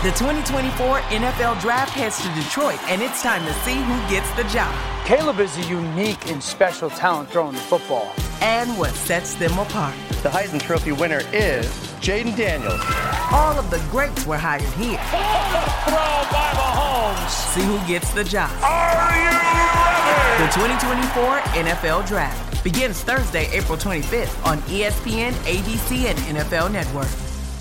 The 2024 NFL Draft heads to Detroit, and it's time to see who gets the job. Caleb is a unique and special talent throwing the football. And what sets them apart. The Heisman Trophy winner is Jaden Daniels. All of the greats were hired here. Throw by Mahomes. See who gets the job. Are you ready? The 2024 NFL Draft begins Thursday, April 25th on ESPN, ABC, and NFL Network.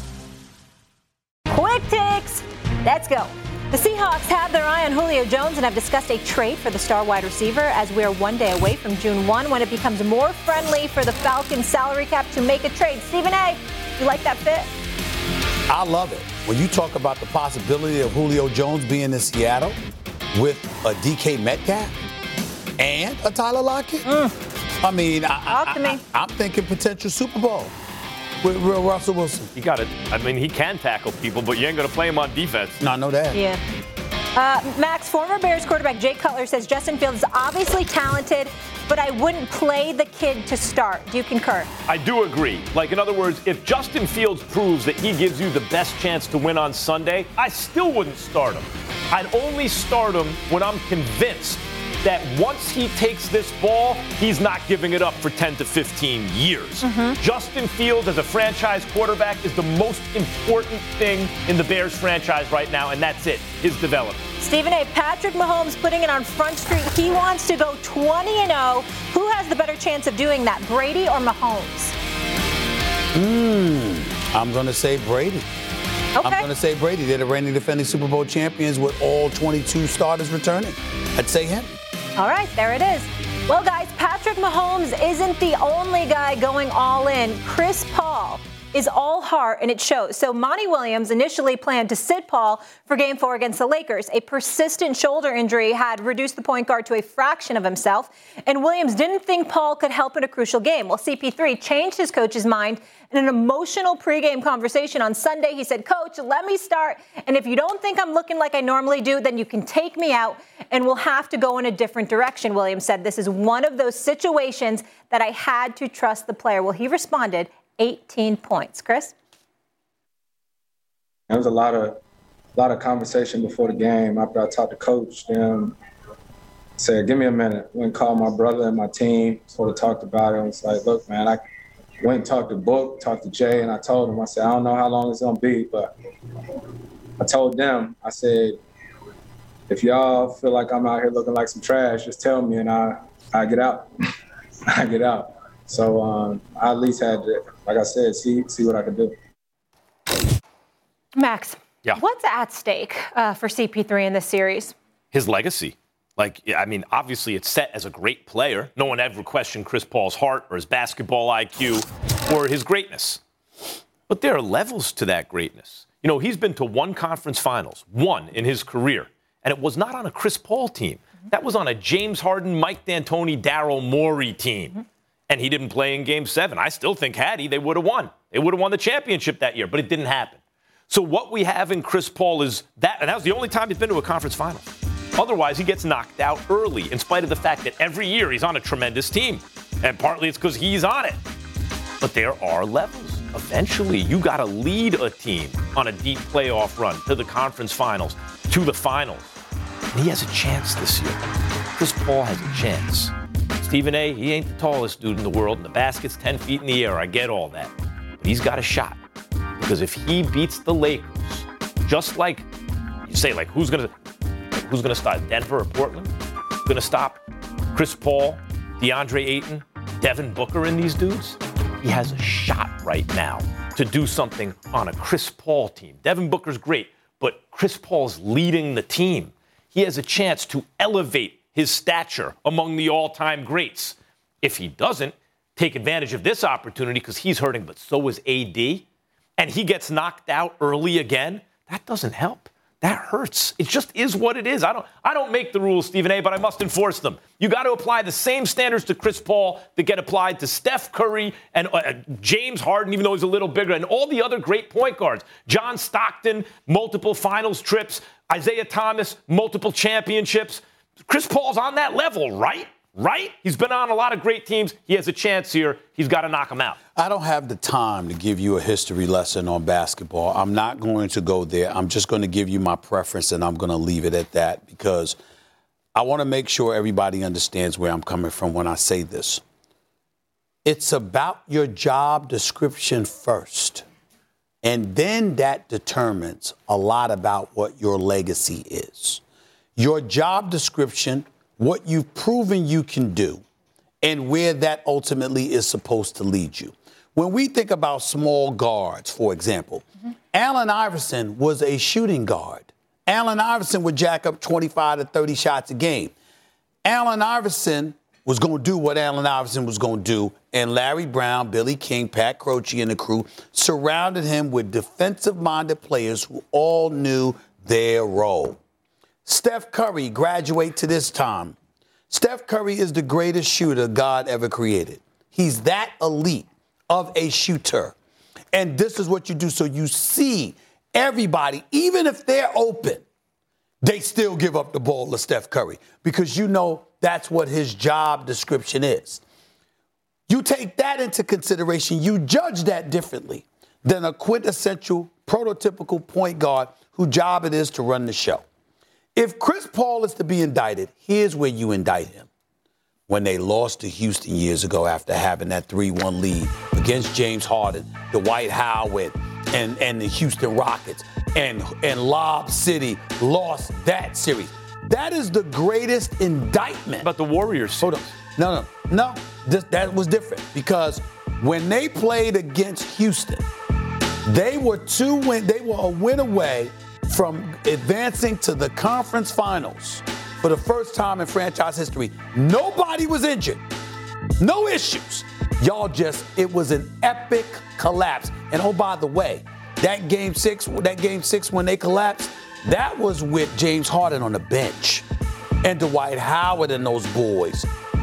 Quick takes. Let's go. The Seahawks have their eye on Julio Jones and have discussed a trade for the star wide receiver as we are 1 day away from June 1 when it becomes more friendly for the Falcons salary cap to make a trade. Stephen A., you like that fit? I love it. When you talk about the possibility of Julio Jones being in Seattle with a DK Metcalf and a Tyler Lockett, I mean, I'm thinking potential Super Bowl with Russell Wilson. You got it. I mean, he can tackle people, but you ain't going to play him on defense. No, I know that. Yeah. Max, former Bears quarterback Jay Cutler says Justin Fields is obviously talented, but I wouldn't play the kid to start. Do you concur? I do agree. Like, in other words, if Justin Fields proves that he gives you the best chance to win on Sunday, I still wouldn't start him. I'd only start him when I'm convinced that once he takes this ball, he's not giving it up for 10 to 15 years. Justin Fields as a franchise quarterback is the most important thing in the Bears franchise right now, and that's it, his development. Stephen A., Patrick Mahomes putting it on Front Street. He wants to go 20-0. Who has the better chance of doing that, Brady or Mahomes? I'm going to say Brady. Okay. I'm going to say Brady. They're the reigning defending Super Bowl champions with all 22 starters returning. I'd say him. All right, there it is. Well, guys, Patrick Mahomes isn't the only guy going all in. Chris Paul is all heart, and it shows. So Monty Williams initially planned to sit Paul for Game 4 against the Lakers. A persistent shoulder injury had reduced the point guard to a fraction of himself, and Williams didn't think Paul could help in a crucial game. Well, CP3 changed his coach's mind in an emotional pregame conversation on Sunday. He said, "Coach, let me start, and if you don't think I'm looking like I normally do, then you can take me out, and we'll have to go in a different direction." Williams said, "This is one of those situations that I had to trust the player." Well, he responded, 18 points. Chris? There was a lot of conversation before the game. After I talked to Coach, said, "Give me a minute." Went and called my brother and my team, sort of talked about it. I was like, "Look, man, I went and talked to Book, talked to Jay, and I told him, I said, I don't know how long it's going to be, but I told them, I said, if y'all feel like I'm out here looking like some trash, just tell me and I get out. I get out." So I at least had to, like I said, see what I can do. Max, yeah. What's at stake for CP3 in this series? His legacy. Like, I mean, obviously it's set as a great player. No one ever questioned Chris Paul's heart or his basketball IQ or his greatness. But there are levels to that greatness. You know, he's been to one conference finals, one in his career, and it was not on a Chris Paul team. That was on a James Harden, Mike D'Antoni, Daryl Morey team. And he didn't play in Game 7. I still think had he, they would have won. They would have won the championship that year, but it didn't happen. So what we have in Chris Paul is that, and that was the only time he's been to a conference final. Otherwise, he gets knocked out early, in spite of the fact that every year he's on a tremendous team. And partly it's because he's on it. But there are levels. Eventually, you got to lead a team on a deep playoff run to the conference finals, to the finals. And he has a chance this year. Chris Paul has a chance. Stephen A., he ain't the tallest dude in the world, and the basket's 10 feet in the air. I get all that. But he's got a shot. Because if he beats the Lakers, just like you say, like, who's going to stop Denver or Portland? Who's going to stop Chris Paul, DeAndre Ayton, Devin Booker and these dudes? He has a shot right now to do something on a Chris Paul team. Devin Booker's great, but Chris Paul's leading the team. He has a chance to elevate his stature among the all-time greats. If he doesn't take advantage of this opportunity because he's hurting, but so is AD, and he gets knocked out early again, that doesn't help. That hurts. It just is what it is. I don't make the rules, Stephen A., but I must enforce them. You got to apply the same standards to Chris Paul that get applied to Steph Curry and James Harden, even though he's a little bigger, and all the other great point guards. John Stockton, multiple finals trips. Isaiah Thomas, multiple championships. Chris Paul's on that level, right? right? He's been on a lot of great teams. He has a chance here. He's got to knock him out. I don't have the time to give you a history lesson on basketball. I'm not going to go there. I'm just going to give you my preference, and I'm going to leave it at that because I want to make sure everybody understands where I'm coming from when I say this. It's about your job description first, and then that determines a lot about what your legacy is. Your job description, what you've proven you can do, and where that ultimately is supposed to lead you. When we think about small guards, for example, Allen Iverson was a shooting guard. Allen Iverson would jack up 25 to 30 shots a game. Allen Iverson was going to do what Allen Iverson was going to do, and Larry Brown, Billy King, Pat Croce, and the crew surrounded him with defensive-minded players who all knew their role. Steph Curry graduate to this time. Steph Curry is the greatest shooter God ever created. He's that elite of a shooter. And this is what you do. So you see everybody, even if they're open, they still give up the ball to Steph Curry because you know that's what his job description is. You take that into consideration, you judge that differently than a quintessential, prototypical point guard whose job it is to run the show. If Chris Paul is to be indicted, here's where you indict him. When they lost to Houston years ago after having that 3-1 lead against James Harden, Dwight Howard, and the Houston Rockets, and Lob City lost that series. That is the greatest indictment. But the Warriors. Hold on. No. That was different because when they played against Houston, they were a win away from advancing to the conference finals for the first time in franchise history. Nobody was injured. No issues. It was an epic collapse. And oh, by the way, that game six when they collapsed, that was with James Harden on the bench and Dwight Howard and those boys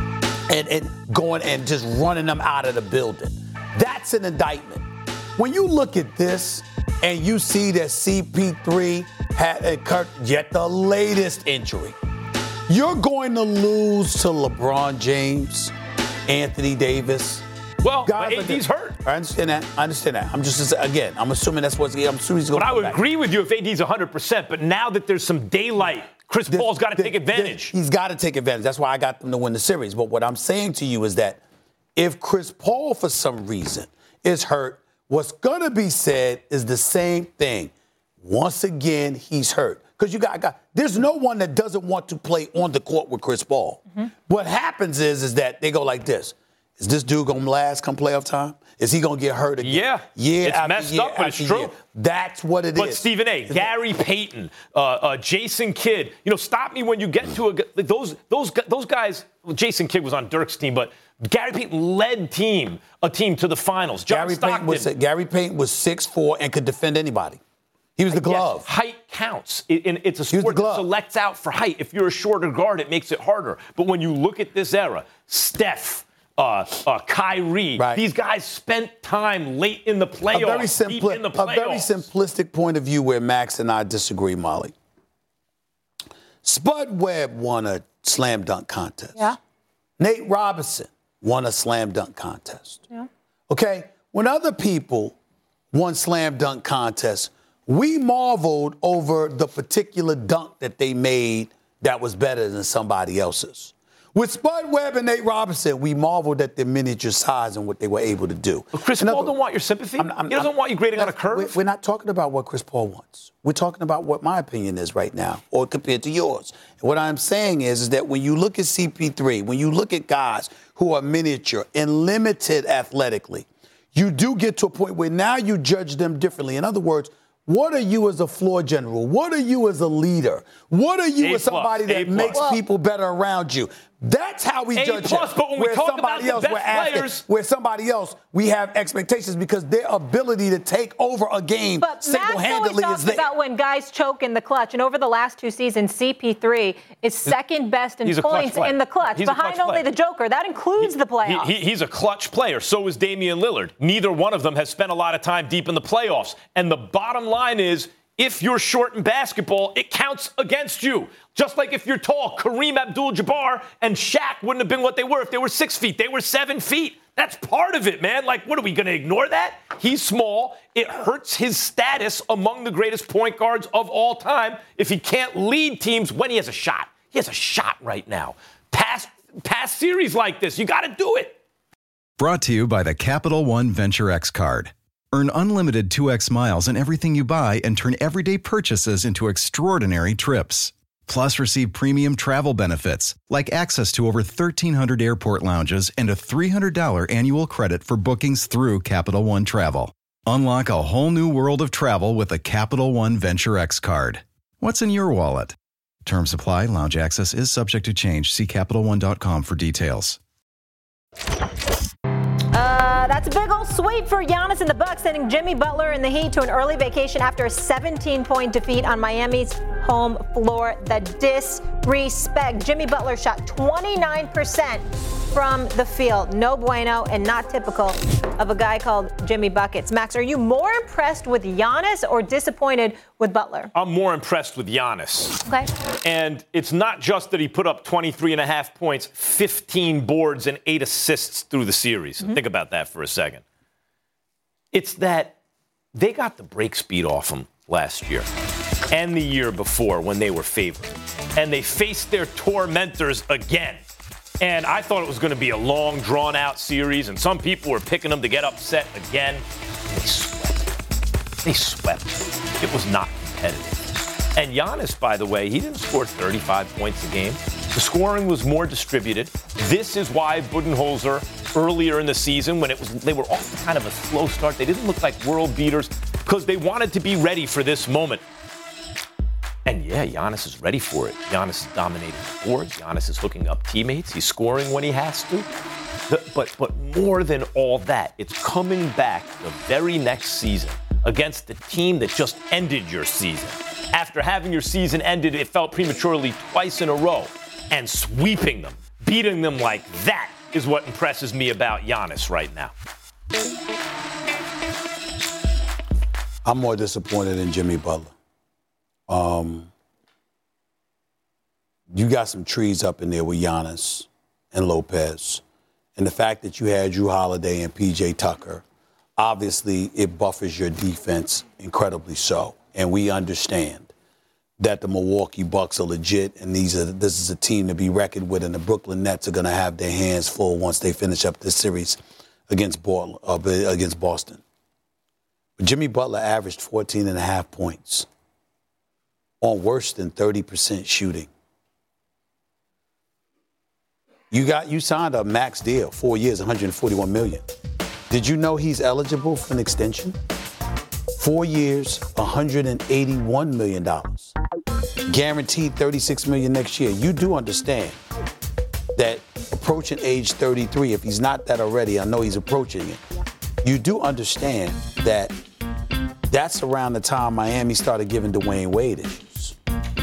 and going and just running them out of the building. That's an indictment. When you look at this, and you see that CP3 had yet the latest injury. You're going to lose to LeBron James, Anthony Davis. Well, AD's hurt. I understand that. I'm assuming that's I'm assuming he's going to But I would agree with you if AD's 100%, but now that there's some daylight, Chris Paul's got to take advantage. He's got to take advantage. That's why I got them to win the series. But what I'm saying to you is that if Chris Paul, for some reason, is hurt, what's going to be said is the same thing. Once again, he's hurt. Because there's no one that doesn't want to play on the court with Chris Paul. Mm-hmm. What happens is that they go like this. Is this dude going to last come playoff time? Is he going to get hurt again? Yeah. It's messed up, but it's true. That's what it is. But Stephen A., Gary Payton, Jason Kidd, stop me when you get to those guys. Well, Jason Kidd was on Dirk's team, but Gary Payton led a team to the finals. Gary Payton was 6'4" and could defend anybody. He was the glove. Yes, height counts. It's a sport that selects out for height. If you're a shorter guard, it makes it harder. But when you look at this era, Steph, Kyrie, right. These guys spent time late in the playoffs, deep in the playoffs. A very simplistic point of view where Max and I disagree, Molly. Spud Webb won a slam dunk contest. Yeah. Nate Robinson won a slam dunk contest. Yeah. Okay? When other people won slam dunk contests, we marveled over the particular dunk that they made that was better than somebody else's. With Spud Webb and Nate Robinson, we marveled at their miniature size and what they were able to do. But Chris Paul don't want your sympathy. He doesn't want you grading on a curve. We're not talking about what Chris Paul wants. We're talking about what my opinion is right now, or compared to yours. And what I'm saying is that when you look at CP3, when you look at guys who are miniature and limited athletically, you do get to a point where now you judge them differently. In other words, what are you as a floor general? What are you as a leader? What are you as somebody that makes people better around you? That's how we judge it. But when we talk about the best players, where somebody else, we have expectations because their ability to take over a game single-handedly is there. About when guys choke in the clutch, and over the last 2 seasons, CP3 is second best in points in the clutch, behind only the Joker. That includes the playoffs. He's a clutch player. So is Damian Lillard. Neither one of them has spent a lot of time deep in the playoffs. And the bottom line is, If you're short in basketball, it counts against you. Just like if you're tall, Kareem Abdul-Jabbar and Shaq wouldn't have been what they were if they were 6 feet. They were 7 feet. That's part of it, man. Like, what, are we going to ignore that? He's small. It hurts his status among the greatest point guards of all time if he can't lead teams when he has a shot. He has a shot right now. Past series like this, you got to do it. Brought to you by the Capital One Venture X card. Earn unlimited 2x miles in everything you buy and turn everyday purchases into extraordinary trips. Plus, receive premium travel benefits like access to over 1,300 airport lounges and a $300 annual credit for bookings through Capital One Travel. Unlock a whole new world of travel with a Capital One Venture X card. What's in your wallet? Terms apply. Lounge access is subject to change. See CapitalOne.com for details. That's a big old sweep for Giannis and the Bucks, sending Jimmy Butler and the Heat to an early vacation after a 17-point defeat on Miami's home floor. The disrespect. Jimmy Butler shot 29% from the field. No bueno and not typical of a guy called Jimmy Buckets. Max, are you more impressed with Giannis or disappointed with Butler? I'm more impressed with Giannis. Okay. And it's not just that he put up 23.5 points, 15 boards, and 8 assists through the series. Mm-hmm. Think about that for a second. It's that they got the break speed off him last year and the year before when they were favored. And they faced their tormentors again. And I thought it was going to be a long, drawn-out series, and some people were picking them to get upset again. They swept. It was not competitive. And Giannis, by the way, he didn't score 35 points a game. The scoring was more distributed. This is why Budenholzer, earlier in the season, when they were off to kind of a slow start, they didn't look like world beaters because they wanted to be ready for this moment. And yeah, Giannis is ready for it. Giannis is dominating the boards. Giannis is hooking up teammates. He's scoring when he has to. But more than all that, it's coming back the very next season against the team that just ended your season. After having your season ended, it felt prematurely twice in a row. And sweeping them, beating them like that is what impresses me about Giannis right now. I'm more disappointed in Jimmy Butler. You got some trees up in there with Giannis and Lopez. And the fact that you had Jrue Holiday and P.J. Tucker, obviously it buffers your defense incredibly so. And we understand that the Milwaukee Bucks are legit, and this is a team to be reckoned with, and the Brooklyn Nets are going to have their hands full once they finish up this series against Boston. But Jimmy Butler averaged 14.5 points on worse than 30% shooting. You signed a max deal, 4 years, $141 million. Did you know he's eligible for an extension? 4 years, $181 million. Guaranteed $36 million next year. You do understand that approaching age 33, if he's not that already, I know he's approaching it. You do understand that that's around the time Miami started giving Dwayne Wade issues.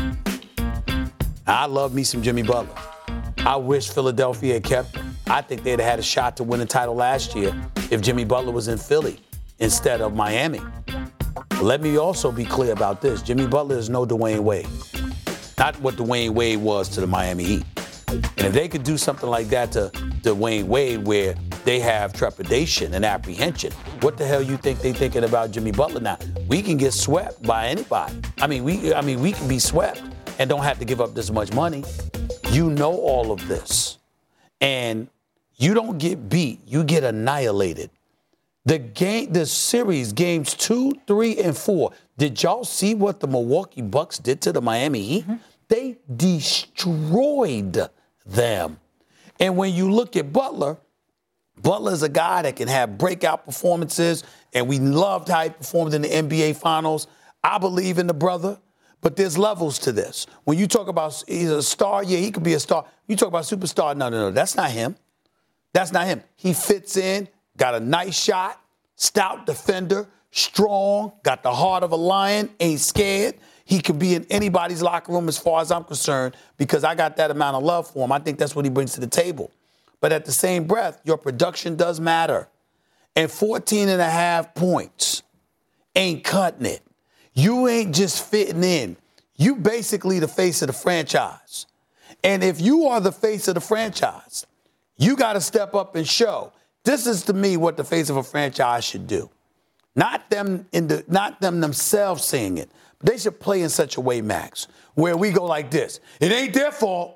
I love me some Jimmy Butler. I wish Philadelphia had kept him. I think they'd have had a shot to win the title last year if Jimmy Butler was in Philly instead of Miami. But let me also be clear about this. Jimmy Butler is no Dwayne Wade. Not what Dwayne Wade was to the Miami Heat. And if they could do something like that to Dwayne Wade where they have trepidation and apprehension, what the hell you think they thinking about Jimmy Butler now? We can get swept by anybody. We can be swept and don't have to give up this much money. You know all of this. And you don't get beat. You get annihilated. The series, games 2, 3, and 4. Did y'all see what the Milwaukee Bucks did to the Miami Heat? Mm-hmm. They destroyed them. And when you look at Butler's a guy that can have breakout performances, and we loved how he performed in the NBA Finals. I believe in the brother. But there's levels to this. When you talk about he's a star, yeah, he could be a star. You talk about superstar, no, that's not him. That's not him. He fits in, got a nice shot, stout defender, strong, got the heart of a lion, ain't scared. He could be in anybody's locker room as far as I'm concerned because I got that amount of love for him. I think that's what he brings to the table. But at the same breath, your production does matter. And 14.5 points ain't cutting it. You ain't just fitting in. You basically the face of the franchise. And if you are the face of the franchise, you got to step up and show. This is, to me, what the face of a franchise should do. Not them themselves saying it. They should play in such a way, Max, where we go like this. It ain't their fault.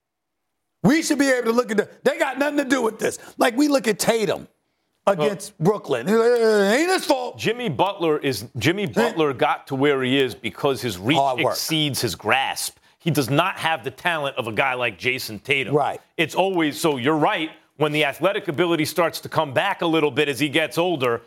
We should be able to look at they got nothing to do with this. Like we look at Tatum against Brooklyn. It ain't his fault. Jimmy Butler got to where he is because his reach exceeds his grasp. He does not have the talent of a guy like Jason Tatum. Right. It's always, so you're right, when the athletic ability starts to come back a little bit as he gets older,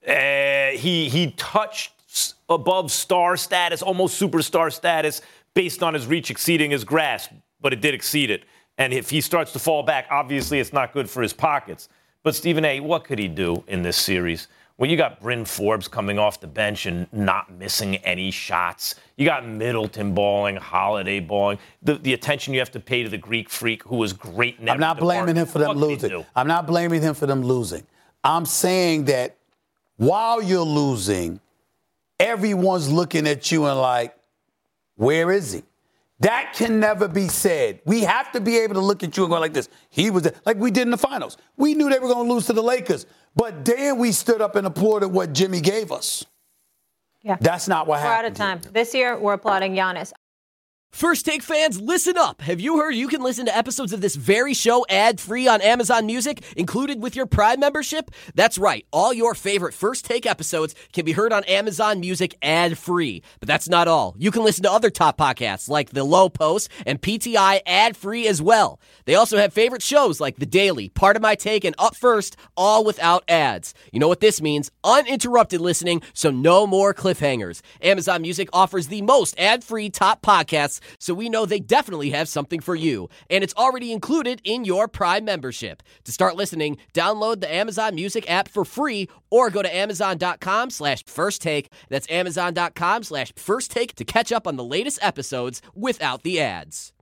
he touched above star status, almost superstar status, based on his reach exceeding his grasp, but it did exceed it. And if he starts to fall back, obviously it's not good for his pockets. But Stephen A., what could he do in this series? Well, you got Bryn Forbes coming off the bench and not missing any shots. You got Middleton balling, Holiday balling. The attention you have to pay to the Greek Freak, who was great. I'm not blaming him for them losing. I'm not blaming him for them losing. I'm saying that while you're losing, everyone's looking at you and like, where is he? That can never be said. We have to be able to look at you and go like this. He was there, like we did in the finals. We knew they were going to lose to the Lakers, but then we stood up and applauded what Jimmy gave us. Yeah. That's not what happened. We're out of time. This year, we're applauding Giannis. First Take fans, listen up. Have you heard you can listen to episodes of this very show ad-free on Amazon Music, included with your Prime membership? That's right. All your favorite First Take episodes can be heard on Amazon Music ad-free. But that's not all. You can listen to other top podcasts like The Low Post and PTI ad-free as well. They also have favorite shows like The Daily, Part of My Take, and Up First, all without ads. You know what this means? Uninterrupted listening, so no more cliffhangers. Amazon Music offers the most ad-free top podcasts, so we know they definitely have something for you. And it's already included in your Prime membership. To start listening, download the Amazon Music app for free or go to Amazon.com/firsttake. That's Amazon.com/firsttake to catch up on the latest episodes without the ads.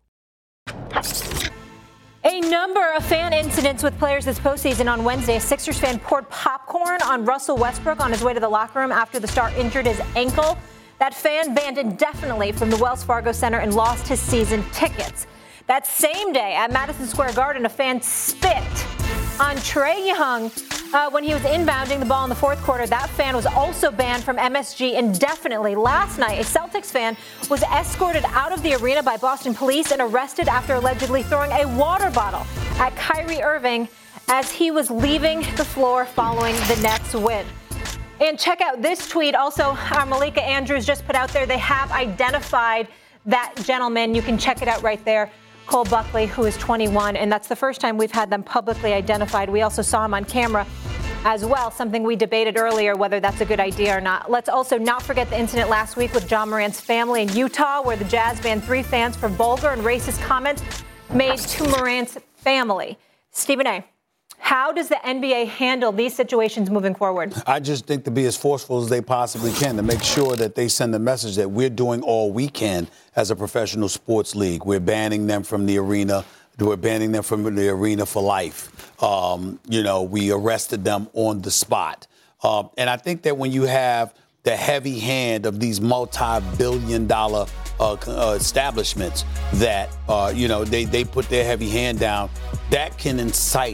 A number of fan incidents with players this postseason. On Wednesday, a Sixers fan poured popcorn on Russell Westbrook on his way to the locker room after the star injured his ankle. That fan banned indefinitely from the Wells Fargo Center and lost his season tickets. That same day at Madison Square Garden, a fan spit on Trae Young when he was inbounding the ball in the fourth quarter. That fan was also banned from MSG indefinitely. Last night, a Celtics fan was escorted out of the arena by Boston police and arrested after allegedly throwing a water bottle at Kyrie Irving as he was leaving the floor following the Nets' win. And check out this tweet. Also, Malika Andrews just put out there. They have identified that gentleman. You can check it out right there. Cole Buckley, who is 21. And that's the first time we've had them publicly identified. We also saw him on camera as well, something we debated earlier, whether that's a good idea or not. Let's also not forget the incident last week with John Morant's family in Utah, where the Jazz banned 3 fans for vulgar and racist comments made to Morant's family. Stephen A., how does the NBA handle these situations moving forward? I just think to be as forceful as they possibly can to make sure that they send the message that we're doing all we can as a professional sports league. We're banning them from the arena. We're banning them from the arena for life. We arrested them on the spot. And I think that when you have the heavy hand of these multi-billion-dollar establishments that, they put their heavy hand down, that can incite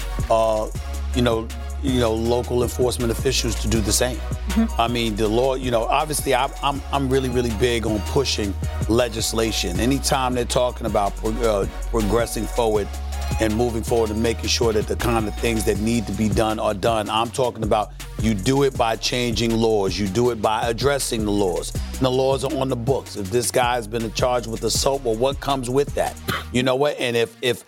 local enforcement officials to do the same. Mm-hmm. I mean, the law, obviously I'm really, really big on pushing legislation. Anytime they're talking about progressing forward and moving forward and making sure that the kind of things that need to be done are done, I'm talking about you do it by changing laws. You do it by addressing the laws. And the laws are on the books. If this guy's been charged with assault, well, what comes with that? You know what? And if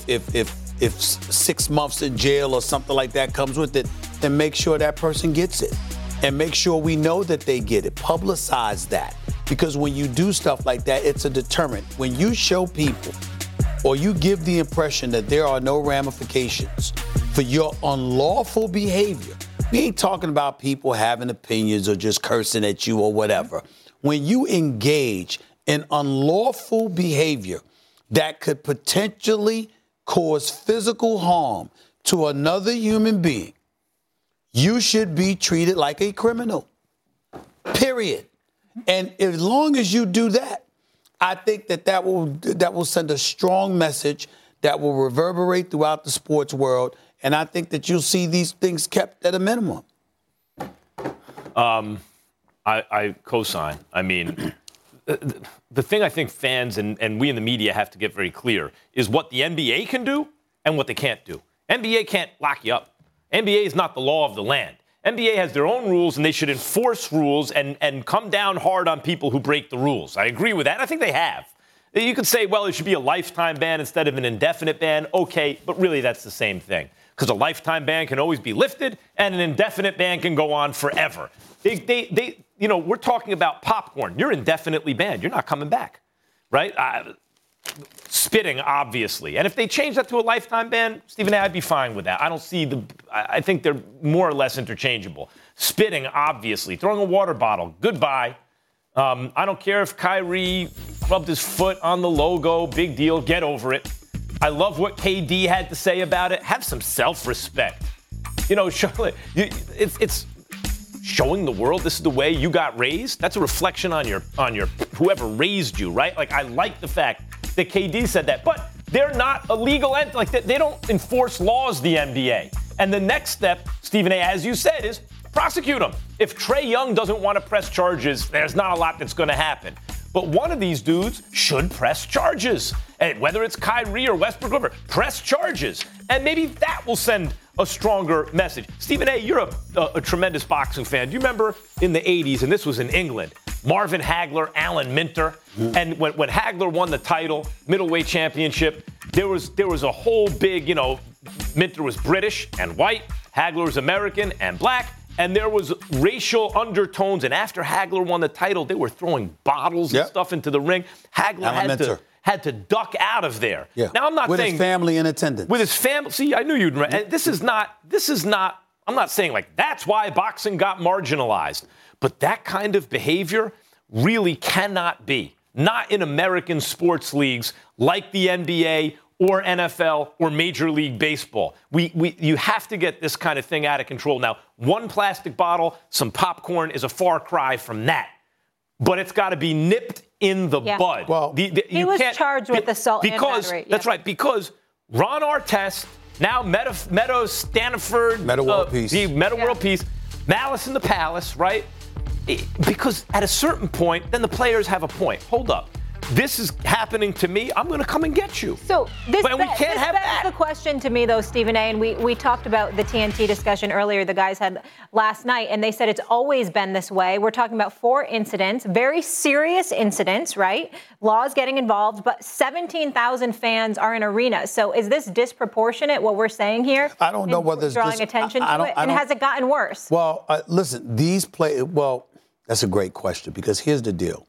6 months in jail or something like that comes with it, then make sure that person gets it. And make sure we know that they get it. Publicize that. Because when you do stuff like that, it's a deterrent. When you show people or you give the impression that there are no ramifications for your unlawful behavior, we ain't talking about people having opinions or just cursing at you or whatever. When you engage in unlawful behavior that could potentially cause physical harm to another human being, you should be treated like a criminal. Period. And as long as you do that, I think that will send a strong message that will reverberate throughout the sports world. And I think that you'll see these things kept at a minimum. I co-sign. I mean, the thing I think fans and we in the media have to get very clear is what the NBA can do and what they can't do. NBA can't lock you up. NBA is not the law of the land. NBA has their own rules, and they should enforce rules and come down hard on people who break the rules. I agree with that. I think they have. You could say, well, it should be a lifetime ban instead of an indefinite ban. Okay, but really that's the same thing. Because a lifetime ban can always be lifted, and an indefinite ban can go on forever. We're talking about popcorn. You're indefinitely banned. You're not coming back, right? Spitting, obviously. And if they change that to a lifetime ban, Stephen A., I'd be fine with that. I think they're more or less interchangeable. Spitting, obviously. Throwing a water bottle, goodbye. I don't care if Kyrie rubbed his foot on the logo, big deal, get over it. I love what KD had to say about it. Have some self-respect. It's showing the world this is the way you got raised. That's a reflection on your whoever raised you, right? Like, I like the fact that KD said that, but they're not a legal entity. Like, they don't enforce laws, the NBA. And the next step, Stephen A., as you said, is prosecute them. If Trae Young doesn't want to press charges, there's not a lot that's going to happen. But one of these dudes should press charges. And whether it's Kyrie or Westbrook, whoever, press charges. And maybe that will send a stronger message. Stephen A., you're a tremendous boxing fan. Do you remember in the 80s, and this was in England, Marvin Hagler, Alan Minter, and when Hagler won the title, middleweight championship, there was a whole big, Minter was British and white, Hagler was American and black, and there was racial undertones. And after Hagler won the title, they were throwing bottles and stuff into the ring. Hagler had to duck out of there. Yeah. Now, I'm not with saying his family in attendance. With his family. See, I knew you'd. And this is not. I'm not saying like that's why boxing got marginalized. But that kind of behavior really cannot be. Not in American sports leagues like the NBA or NFL or Major League Baseball. You have to get this kind of thing out of control. Now, one plastic bottle, some popcorn is a far cry from that. But it's got to be nipped in the bud. Well, he was charged with assault and battery. That's right, because Ron Artest, now Meadow Stanford, Metta World Peace. Metta World Peace, Malice in the Palace, right? Because at a certain point, then the players have a point. Hold up. This is happening to me. I'm going to come and get you. So this we can't have that. The question to me, though, Stephen A., and we talked about the TNT discussion earlier the guys had last night, and they said it's always been this way. We're talking about 4 incidents, very serious incidents, right? Laws getting involved, but 17,000 fans are in arenas. So is this disproportionate, what we're saying here? I don't know whether it's drawing attention to it, and has it gotten worse? Well, listen, that's a great question, because here's the deal.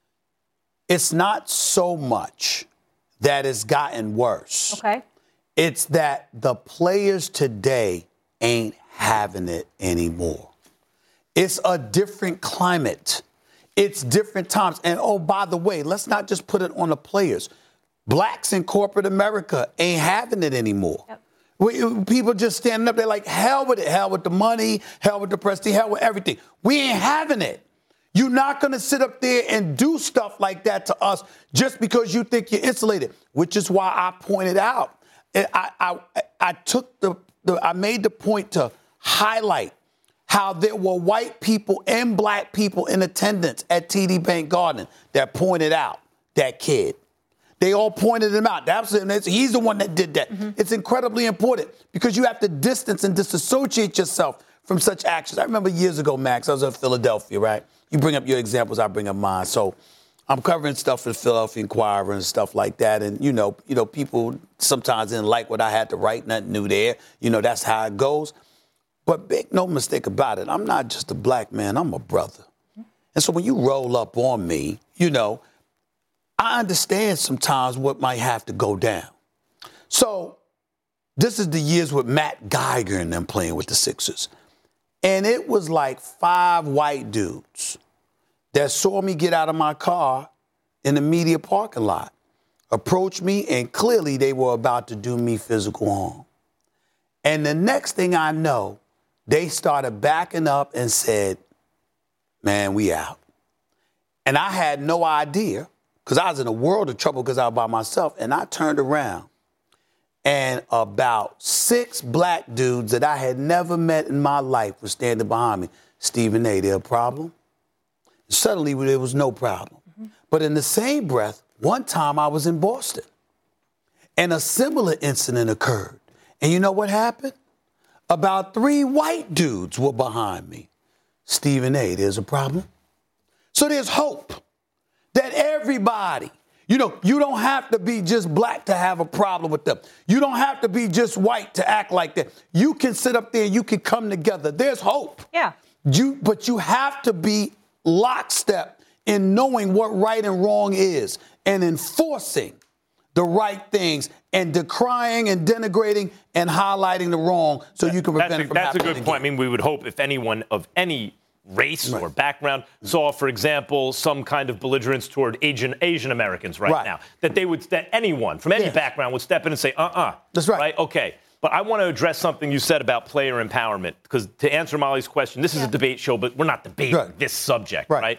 It's not so much that it's gotten worse. Okay. It's that the players today ain't having it anymore. It's a different climate. It's different times. And, oh, by the way, let's not just put it on the players. Blacks in corporate America ain't having it anymore. Yep. People just standing up there like, hell with it, hell with the money, hell with the prestige, hell with everything. We ain't having it. You're not going to sit up there and do stuff like that to us just because you think you're insulated, which is why I pointed out. I made the point to highlight how there were white people and black people in attendance at TD Bank Garden that pointed out that kid. They all pointed him out. He's the one that did that. Mm-hmm. It's incredibly important because you have to distance and disassociate yourself from such actions. I remember years ago, Max, I was in Philadelphia, right? You bring up your examples, I bring up mine. So I'm covering stuff for the Philadelphia Inquirer and stuff like that. And, people sometimes didn't like what I had to write, nothing new there. That's how it goes. But make no mistake about it, I'm not just a black man, I'm a brother. And so when you roll up on me, I understand sometimes what might have to go down. So this is the years with Matt Geiger and them playing with the Sixers. And it was like 5 white dudes that saw me get out of my car in the media parking lot, approached me, and clearly they were about to do me physical harm. And the next thing I know, they started backing up and said, man, we out. And I had no idea, because I was in a world of trouble because I was by myself. And I turned around, and about 6 black dudes that I had never met in my life were standing behind me. Stephen A., there a problem? Suddenly, there was no problem. Mm-hmm. But in the same breath, one time I was in Boston, and a similar incident occurred. And you know what happened? About 3 white dudes were behind me. Stephen A., there's a problem. So there's hope that everybody, you don't have to be just black to have a problem with them. You don't have to be just white to act like that. You can sit up there and you can come together. There's hope. Yeah. But you have to be lockstep in knowing what right and wrong is and enforcing the right things and decrying and denigrating and highlighting the wrong so you can prevent it from happening. That's a good point. I mean, we would hope if anyone of any race or background saw, for example, some kind of belligerence toward Asian Americans right now, that anyone from any background would step in and say, That's right. Right? Okay. But I want to address something you said about player empowerment, because to answer Molly's question, this is a debate show, but we're not debating this subject, right?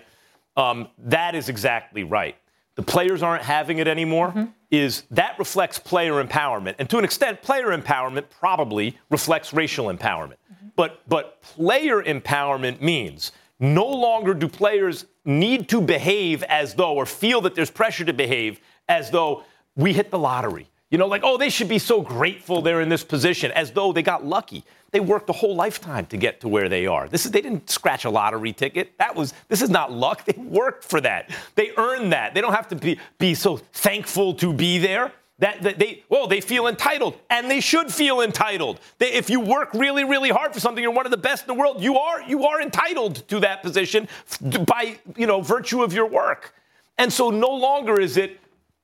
That is exactly right. The players aren't having it anymore. That reflects player empowerment. And to an extent, player empowerment probably reflects racial empowerment. But player empowerment means no longer do players need to behave as though, or feel that there's pressure to behave as though we hit the lottery. They should be so grateful they're in this position, as though they got lucky. They worked a whole lifetime to get to where they are. They didn't scratch a lottery ticket. This is not luck. They worked for that. They earned that. They don't have to be so thankful to be there. They feel entitled, and they should feel entitled. If you work really, really hard for something, you're one of the best in the world. You are entitled to that position by virtue of your work. And so no longer is it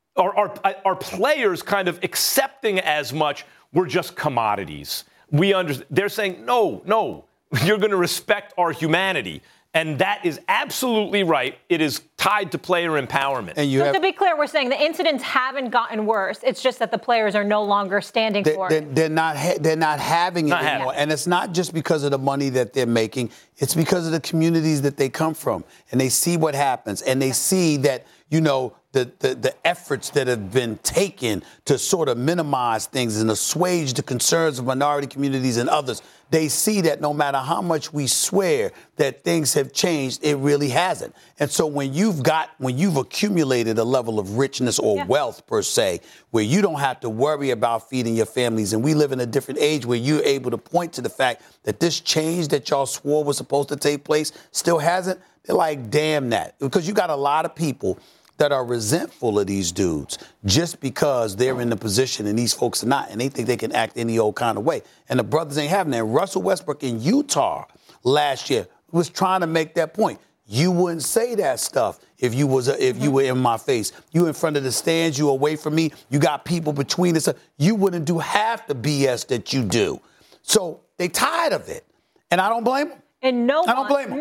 are players kind of accepting as much we're just commodities. They're saying no, you're going to respect our humanity. And that is absolutely right. It is tied to player empowerment. And to be clear, we're saying the incidents haven't gotten worse. It's just that the players are no longer standing for it. They're not having it anymore. And it's not just because of the money that they're making. It's because of the communities that they come from. And they see what happens. And they see that, the efforts that have been taken to sort of minimize things and assuage the concerns of minority communities and others. They see that no matter how much we swear that things have changed, it really hasn't. And so when you've accumulated a level of richness or wealth, per se, where you don't have to worry about feeding your families, and we live in a different age where you're able to point to the fact that this change that y'all swore was supposed to take place still hasn't, they're like, damn that. Because you got a lot of people that are resentful of these dudes just because they're in the position and these folks are not, and they think they can act any old kind of way. And the brothers ain't having that. Russell Westbrook in Utah last year was trying to make that point. You wouldn't say that stuff if you were in my face. You in front of the stands, you away from me, you got people between us. You wouldn't do half the BS that you do. So they tired of it. And I don't blame them. And no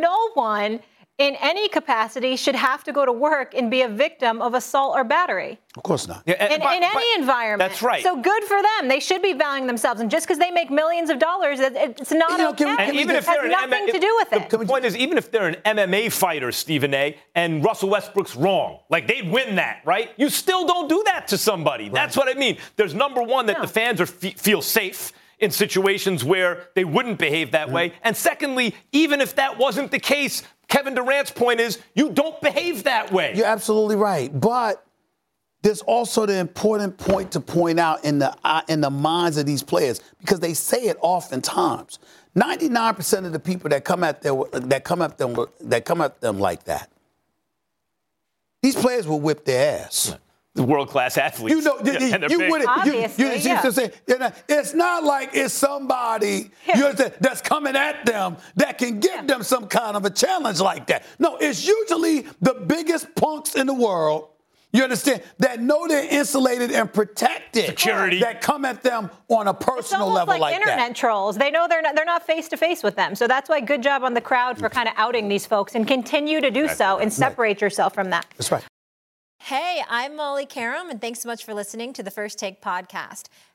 one in any capacity should have to go to work and be a victim of assault or battery. Of course not. In any environment. That's right. So good for them. They should be valuing themselves. And just because they make millions of dollars, it's not okay. And even if it has nothing to do with it. The point is, even if they're an MMA fighter, Stephen A., and Russell Westbrook's wrong, like they'd win that, right? You still don't do that to somebody. Right. That's what I mean. There's number one, that the fans feel safe in situations where they wouldn't behave that way. And secondly, even if that wasn't the case, Kevin Durant's point is you don't behave that way. You're absolutely right. But there's also the important point to point out in the minds of these players, because they say it oftentimes. 99% of the people that come at them like that, these players will whip their ass. The world-class athletes. It's not like it's somebody that's coming at them that can give them some kind of a challenge like that. No, it's usually the biggest punks in the world, you understand, that know they're insulated and protected. Security. That come at them on a personal level like that. It's internet trolls. They know they're not face-to-face with them. So that's why good job on the crowd for kind of outing these folks, and continue to do so and separate yourself from that. That's right. Hey, I'm Molly Karam, and thanks so much for listening to the First Take podcast.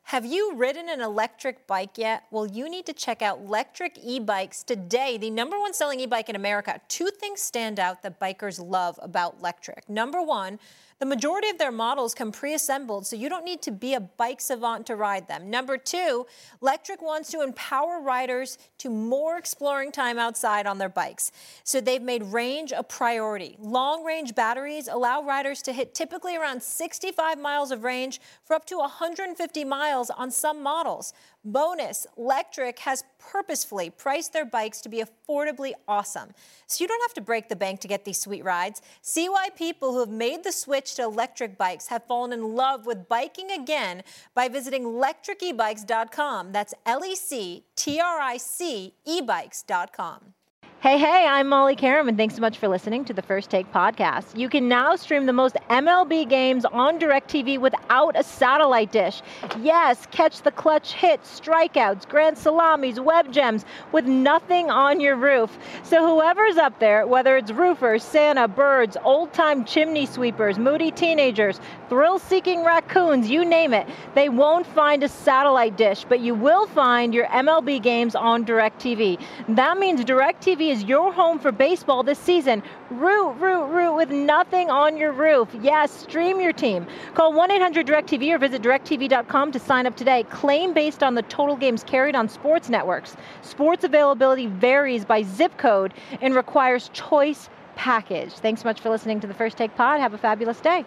Have you ridden an electric bike yet? Well, you need to check out Lectric E-Bikes today, the #1 selling e-bike in America. Two things stand out that bikers love about Lectric. Number one, the majority of their models come pre-assembled, so you don't need to be a bike savant to ride them. Number two, Lectric wants to empower riders to more exploring time outside on their bikes. So they've made range a priority. Long-range batteries allow riders to hit typically around 65 miles of range for up to 150 miles on some models. Bonus, Lectric has purposefully priced their bikes to be affordably awesome. So you don't have to break the bank to get these sweet rides. See why people who have made the switch to electric bikes have fallen in love with biking again by visiting lectricebikes.com. That's LECTRIC ebikes.com. Hey, I'm Molly Karam, and thanks so much for listening to the First Take podcast. You can now stream the most MLB games on DirecTV without a satellite dish. Yes, catch the clutch hits, strikeouts, grand salamis, web gems with nothing on your roof. So whoever's up there, whether it's roofers, Santa, birds, old-time chimney sweepers, moody teenagers, thrill-seeking raccoons, you name it, they won't find a satellite dish, but you will find your MLB games on DirecTV. That means DirecTV is your home for baseball this season. Root with nothing on your roof. Yes, stream your team. Call 1-800-DirecTV or visit DirecTV.com to sign up today. Claim based on the total games carried on sports networks. Sports availability varies by zip code and requires choice package. Thanks so much for listening to the First Take Pod. Have a fabulous day.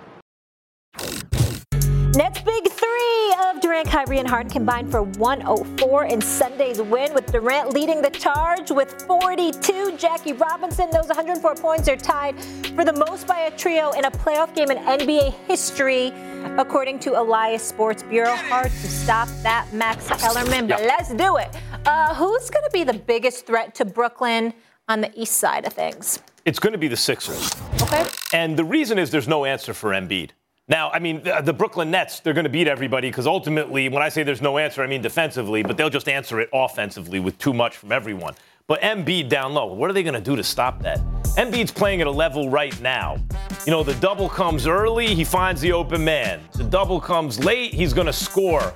Nets big three of Durant, Kyrie, and Harden combined for 104 in Sunday's win, with Durant leading the charge with 42. Jackie Robinson, those 104 points are tied for the most by a trio in a playoff game in NBA history, according to Elias Sports Bureau. Hard to stop that, Max Kellerman, but let's do it. Who's going to be the biggest threat to Brooklyn on the east side of things? It's going to be the Sixers. Okay. And the reason is there's no answer for Embiid. Now, I mean, the Brooklyn Nets, they're going to beat everybody because ultimately, when I say there's no answer, I mean defensively, but they'll just answer it offensively with too much from everyone. But Embiid down low, what are they going to do to stop that? Embiid's playing at a level right now. You know, the double comes early, he finds the open man. The double comes late, he's going to score.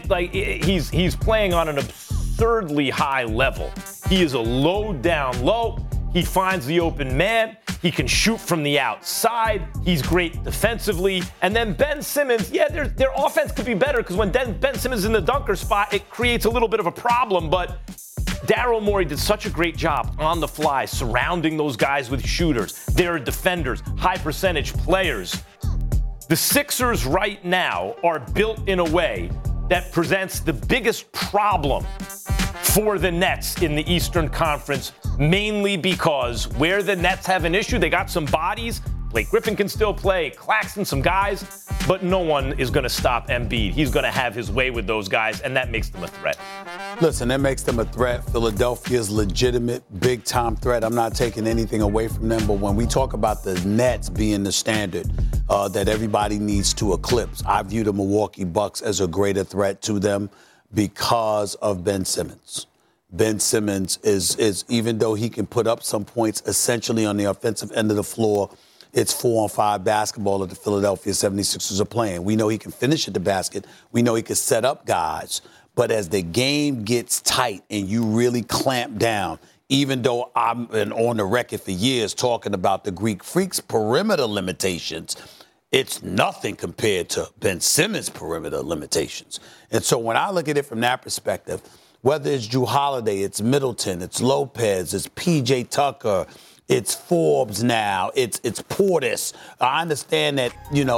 He's playing on an absurdly high level. He is a low down low. He finds the open man. He can shoot from the outside. He's great defensively. And then Ben Simmons, their offense could be better because when Ben Simmons is in the dunker spot, it creates a little bit of a problem. But Daryl Morey did such a great job on the fly, surrounding those guys with shooters. They're defenders, high percentage players. The Sixers right now are built in a way that presents the biggest problem for the Nets in the Eastern Conference, mainly because where the Nets have an issue, they got some bodies. Blake Griffin can still play, Claxton, some guys, but no one is going to stop Embiid. He's going to have his way with those guys, and that makes them a threat. Listen, that makes them a threat. Philadelphia's legitimate, big-time threat. I'm not taking anything away from them, but when we talk about the Nets being the standard that everybody needs to eclipse, I view the Milwaukee Bucks as a greater threat to them because of Ben Simmons. Ben Simmons is even though he can put up some points essentially on the offensive end of the floor, it's 4-on-5 basketball that the Philadelphia 76ers are playing. We know he can finish at the basket. We know he can set up guys. But as the game gets tight and you really clamp down, even though I've been on the record for years talking about the Greek Freaks' perimeter limitations, it's nothing compared to Ben Simmons' perimeter limitations. And so when I look at it from that perspective, whether it's Jrue Holiday, it's Middleton, it's Lopez, it's P.J. Tucker, it's Forbes now, it's Portis. I understand that,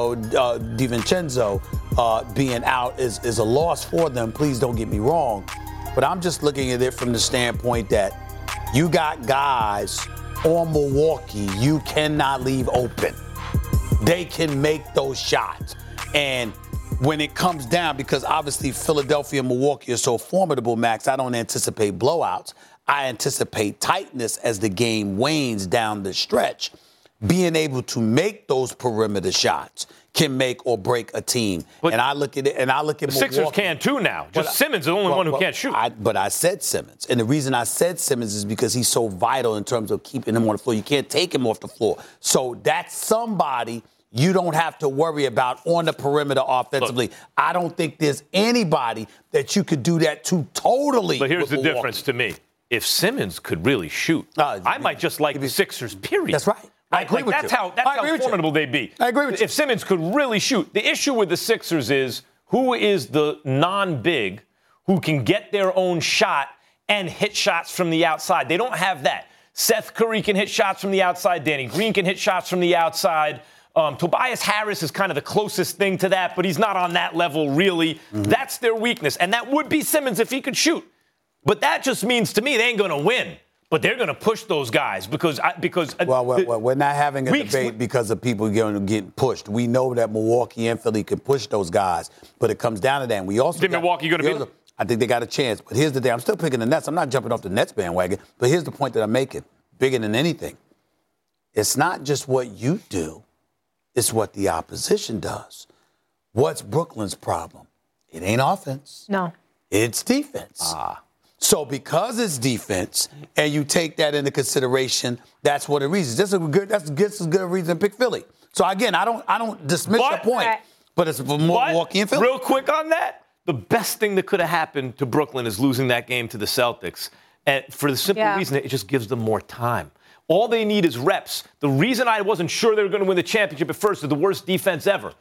DiVincenzo being out is a loss for them. Please don't get me wrong. But I'm just looking at it from the standpoint that you got guys on Milwaukee you cannot leave open. They can make those shots. And when it comes down, because obviously Philadelphia and Milwaukee are so formidable, Max, I don't anticipate blowouts. I anticipate tightness as the game wanes down the stretch. Being able to make those perimeter shots can make or break a team. But, and I look at the Milwaukee. Sixers can too now. Just Simmons is the only one who can't shoot. But I said Simmons. And the reason I said Simmons is because he's so vital in terms of keeping him on the floor. You can't take him off the floor. So that's somebody you don't have to worry about on the perimeter offensively. Look, I don't think there's anybody that you could do that to totally. But here's the difference to me. If Simmons could really shoot, I might just like the Sixers, period. That's right. I agree with that's you. That's how formidable they'd be. I agree with you. If Simmons could really shoot. The issue with the Sixers is who is the non-big who can get their own shot and hit shots from the outside. They don't have that. Seth Curry can hit shots from the outside. Danny Green can hit shots from the outside. Tobias Harris is kind of the closest thing to that, but he's not on that level, really. Mm-hmm. That's their weakness, and that would be Simmons if he could shoot. But that just means to me they ain't going to win. But they're going to push those guys because we're not having a debate because of people getting pushed. We know that Milwaukee and Philly can push those guys, but it comes down to that. And we also Milwaukee going to be. I think they got a chance. But here's the thing: I'm still picking the Nets. I'm not jumping off the Nets bandwagon. But here's the point that I'm making: bigger than anything, it's not just what you do; it's what the opposition does. What's Brooklyn's problem? It ain't offense. No, it's defense. So because it's defense, and you take that into consideration, that's what it reasons. That's as good a reason to pick Philly. So again, I don't dismiss your point, but it's Milwaukee and Philly. Real quick on that, the best thing that could have happened to Brooklyn is losing that game to the Celtics, and for the simple reason that it just gives them more time. All they need is reps. The reason I wasn't sure they were going to win the championship at first is the worst defense ever.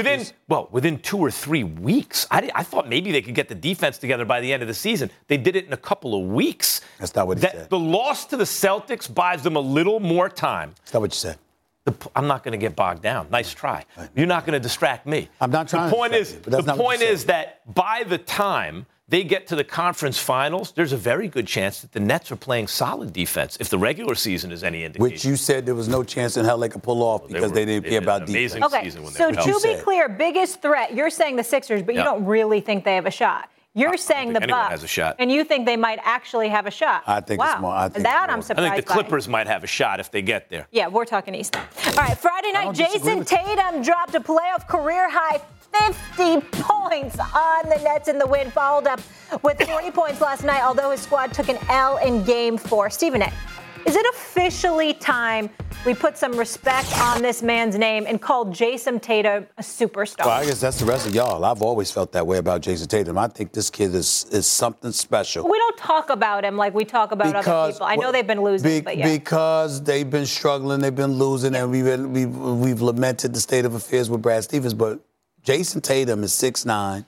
Within 2 or 3 weeks. I thought maybe they could get the defense together by the end of the season. They did it in a couple of weeks. That's not what he said. The loss to the Celtics buys them a little more time. That's not what you said. I'm not going to get bogged down. Nice try. You're not going to distract me. I'm not trying to distract you. The point is that by the time they get to the conference finals, there's a very good chance that the Nets are playing solid defense if the regular season is any indication. Which you said there was no chance in hell they could pull off because they didn't care about defense. Okay, so to be clear, biggest threat, you're saying the Sixers, but you don't really think they have a shot. You're saying the Bucks, has a shot. And you think they might actually have a shot. I think it's more. I'm surprised I think the Clippers might have a shot if they get there. Yeah, we're talking East. All right, Friday night, Jason Tatum dropped a playoff career-high 50 points on the Nets in the win, followed up with 40 points last night, although his squad took an L in Game 4. Stephen A., is it officially time we put some respect on this man's name and call Jason Tatum a superstar? Well, I guess that's the rest of y'all. I've always felt that way about Jason Tatum. I think this kid is something special. We don't talk about him like we talk about other people. I know they've been losing, but because they've been struggling, they've been losing, and we've lamented the state of affairs with Brad Stevens. But Jason Tatum is 6'9".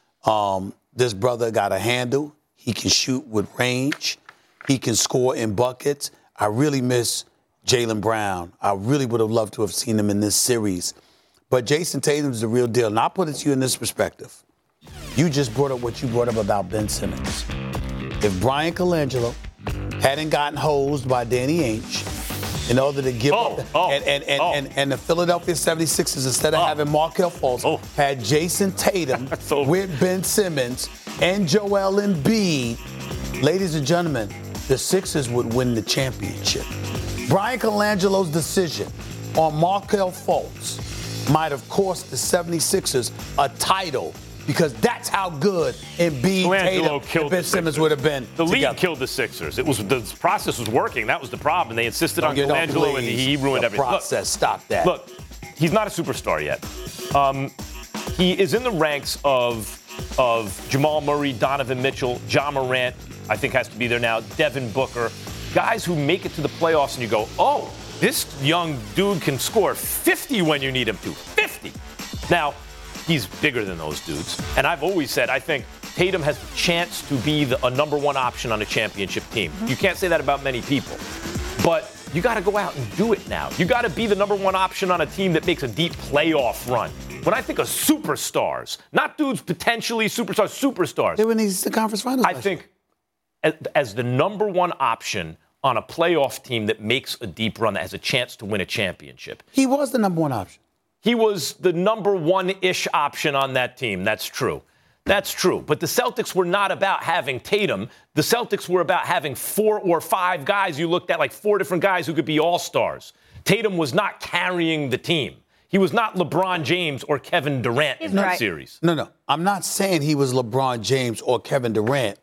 This brother got a handle. He can shoot with range. He can score in buckets. I really miss Jaylen Brown. I really would have loved to have seen him in this series. But Jason Tatum's the real deal. And I'll put it to you in this perspective. You just brought up what you brought up about Ben Simmons. If Brian Colangelo hadn't gotten hosed by Danny Ainge in order to give up, and the Philadelphia 76ers, instead of having Markelle Fultz, had Jason Tatum with Ben Simmons and Joel Embiid, ladies and gentlemen, the Sixers would win the championship. Brian Colangelo's decision on Markelle Fultz might have cost the 76ers a title because that's how good Embiid, Tatum, and Ben Simmons would have been. The league killed the Sixers. The process was working. That was the problem. They insisted on Colangelo, and he ruined everything. Process. Stop that. Look, he's not a superstar yet. He is in the ranks of Jamal Murray, Donovan Mitchell, Ja Morant, I think has to be there now, Devin Booker, guys who make it to the playoffs and you go, oh, this young dude can score 50 when you need him to. 50. Now, he's bigger than those dudes. And I've always said, I think Tatum has a chance to be a number one option on a championship team. You can't say that about many people. But you got to go out and do it now. You got to be the number one option on a team that makes a deep playoff run. When I think of superstars, not dudes potentially superstars. They were in the Eastern Conference Finals. I think as the number one option on a playoff team that makes a deep run, that has a chance to win a championship. He was the number one option. He was the number one-ish option on that team. That's true. That's true. But the Celtics were not about having Tatum. The Celtics were about having 4 or 5 guys you looked at, like 4 different guys who could be all-stars. Tatum was not carrying the team. He was not LeBron James or Kevin Durant in that series. No. I'm not saying he was LeBron James or Kevin Durant.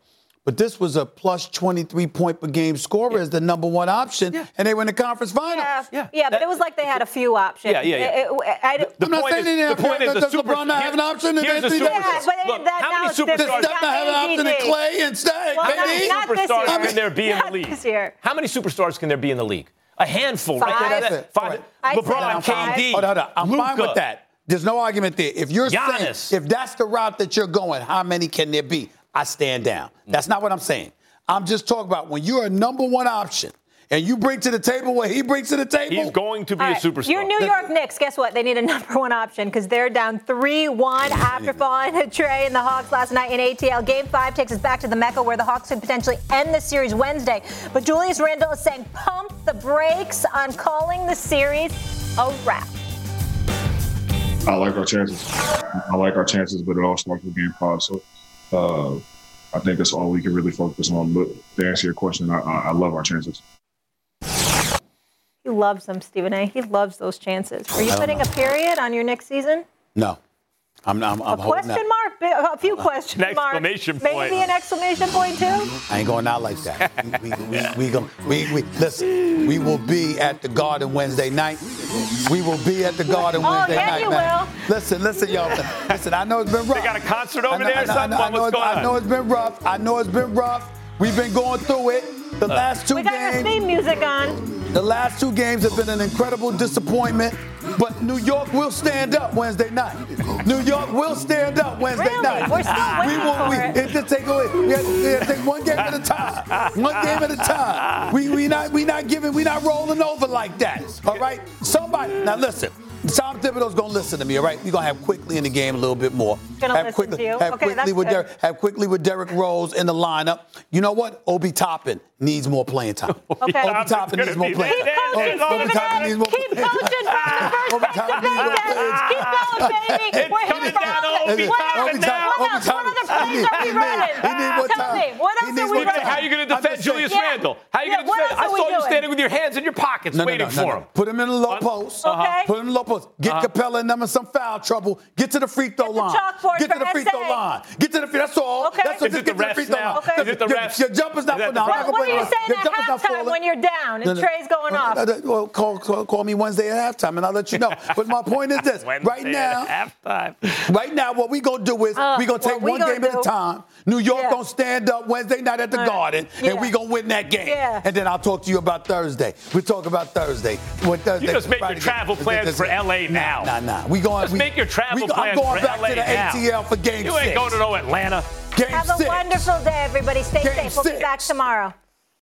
But this was a plus 23 point per game scorer as the number one option, and they were in the conference finals. Yeah, but it was like they had a few options. I'm not saying they didn't have does LeBron not have an option? Here's a superstar. Look, how many superstars? Does Steph not have an option in Clay and Steph? Well, How many superstars can there be in the league? This year. How many superstars can there be in the league? A handful, right? Five. LeBron, KD, Hold on. I'm fine with that. There's no argument there. If you're Giannis. saying, if that's the route that you're going, how many can there be? I stand down. That's not what I'm saying. I'm just talking about when you're a number one option and you bring to the table what he brings to the table. He's going to be a superstar. Your New York Knicks, guess what? They need a number one option because they're down 3-1 after falling to Trey and the Hawks last night in ATL. Game 5 takes us back to the Mecca where the Hawks could potentially end the series Wednesday. But Julius Randle is saying pump the brakes on calling the series a wrap. I like our chances, but it all starts with Game 5. So I think that's all we can really focus on. But to answer your question, I love our chances. He loves them, Stephen A. He loves those chances. Are you putting a period on your next season? No. I'm a question mark? A few question marks. Exclamation point. Maybe an exclamation point, too? I ain't going out like that. Listen, we will be at the Garden Wednesday night. We will be at the Garden Wednesday night. You will. Listen, y'all. Listen, I know it's been rough. They got a concert over there or something? What's going on? I know it's been rough. We've been going through it. The last two games. We got our theme music on. The last 2 games have been an incredible disappointment, but New York will stand up Wednesday night. New York will stand up Wednesday night. We're still waiting for it. Just take away. We have to take one game at a time. One game at a time. We not rolling over like that. All right? Somebody. Now listen. Tom Thibodeau's going to listen to me, all right? We're going to have Quickly in the game a little bit more. Have Quickly with Derrick Rose in the lineup. You know what? Obi Toppin needs more playing time. Okay. Obi Toppin needs more playing time. Keep coaching, Stephen A. Keep coaching from the first Keep going, baby. We're here for Obi. What other plays are we running? Tell me. What else are we running? How are you going to defend Julius Randle? How are you going to defend? I saw you standing with your hands in your pockets waiting for him. Put him in a low post. Okay. Put him in a low post. Get Capella and them in some foul trouble. Get to the free throw line. Get to the free throw line. Get to the free. That's all. Okay. That's all. Just get to the free throw line. Is it the refs? Your jumper's not falling. What are you saying at halftime when you're down and Trey's going off? Well, call me Wednesday at halftime and I'll let you know. But my point is this: right now, what we gonna do is we gonna take one game at a time. New York gonna stand up Wednesday night at the Garden, and we gonna win that game. And then I'll talk to you about Thursday. We talk about Thursday. You just make your travel plans for LA now. Nah. We going. Just make your travel plans for LA now. I'm going back to the ATL for Game 6. You ain't going to no Atlanta. Game 6. Have a wonderful day, everybody. Stay safe. We'll be back tomorrow.